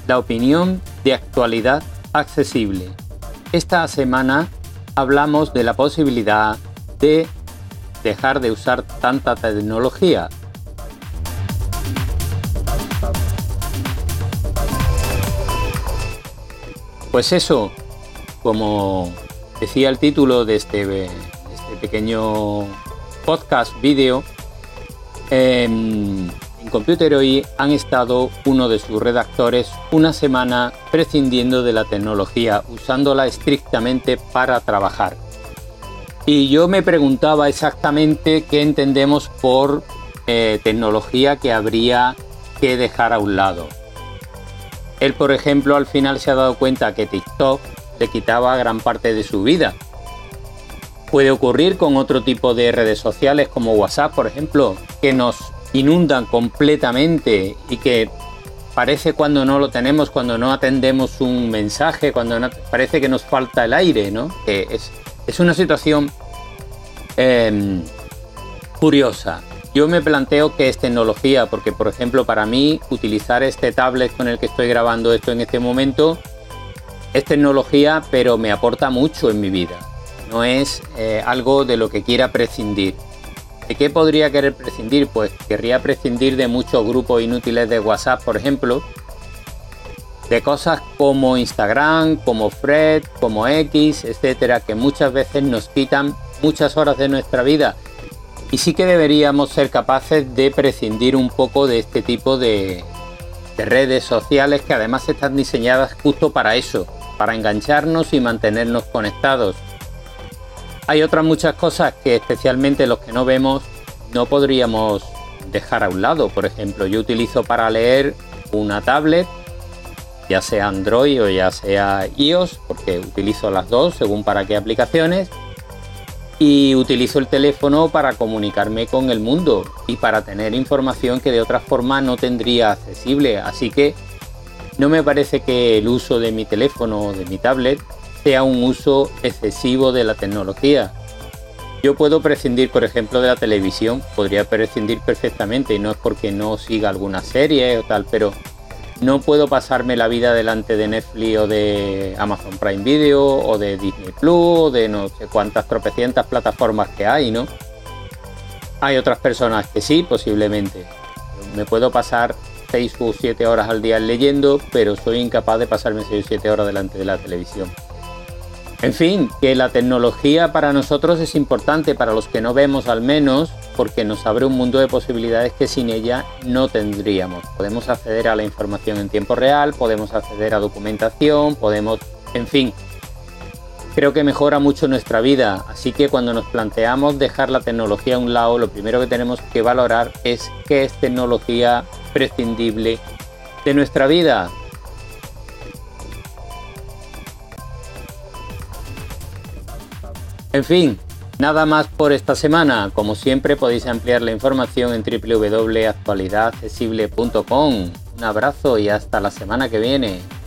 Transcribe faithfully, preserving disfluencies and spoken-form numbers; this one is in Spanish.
la opinión de Actualidad Accesible. Esta semana hablamos de la posibilidad de dejar de usar tanta tecnología. Pues eso, como decía el título de este, de este pequeño podcast vídeo, eh, en Computer Hoy han estado uno de sus redactores una semana prescindiendo de la tecnología, usándola estrictamente para trabajar. Y yo me preguntaba exactamente qué entendemos por eh, tecnología que habría que dejar a un lado. Él, por ejemplo, al final se ha dado cuenta que TikTok le quitaba gran parte de su vida. Puede ocurrir con otro tipo de redes sociales como WhatsApp, por ejemplo, que nos inundan completamente y que parece cuando no lo tenemos, cuando no atendemos un mensaje, cuando no, parece que nos falta el aire, ¿no? Que es, es una situación eh, curiosa. Yo me planteo que es tecnología, porque por ejemplo para mí utilizar este tablet con el que estoy grabando esto en este momento es tecnología, pero me aporta mucho en mi vida. No es eh, algo de lo que quiera prescindir. ¿De qué podría querer prescindir? Pues querría prescindir de muchos grupos inútiles de WhatsApp, por ejemplo, de cosas como Instagram, como Thread, como X, etcétera, que muchas veces nos quitan muchas horas de nuestra vida. Y sí que deberíamos ser capaces de prescindir un poco de este tipo de, de redes sociales que además están diseñadas justo para eso, para engancharnos y mantenernos conectados. Hay otras muchas cosas que especialmente los que no vemos no podríamos dejar a un lado. Por ejemplo, yo utilizo para leer una tablet, ya sea Android o ya sea iOS, porque utilizo las dos según para qué aplicaciones. Y utilizo el teléfono para comunicarme con el mundo y para tener información que de otra forma no tendría accesible. Así que no me parece que el uso de mi teléfono o de mi tablet sea un uso excesivo de la tecnología. Yo puedo prescindir, por ejemplo, de la televisión, podría prescindir perfectamente, y no es porque no siga alguna serie o tal, pero no puedo pasarme la vida delante de Netflix o de Amazon Prime Video o de Disney Plus o de no sé cuántas tropecientas plataformas que hay, ¿no? Hay otras personas que sí, posiblemente. Me puedo pasar seis o siete horas al día leyendo, pero soy incapaz de pasarme seis o siete horas delante de la televisión. En fin, que la tecnología para nosotros es importante, para los que no vemos al menos, porque nos abre un mundo de posibilidades que sin ella no tendríamos. Podemos acceder a la información en tiempo real, podemos acceder a documentación, podemos... En fin, creo que mejora mucho nuestra vida, así que cuando nos planteamos dejar la tecnología a un lado, lo primero que tenemos que valorar es qué es tecnología prescindible de nuestra vida. En fin, nada más por esta semana. Como siempre podéis ampliar la información en w w w punto actualidad accesible punto com. Un abrazo y hasta la semana que viene.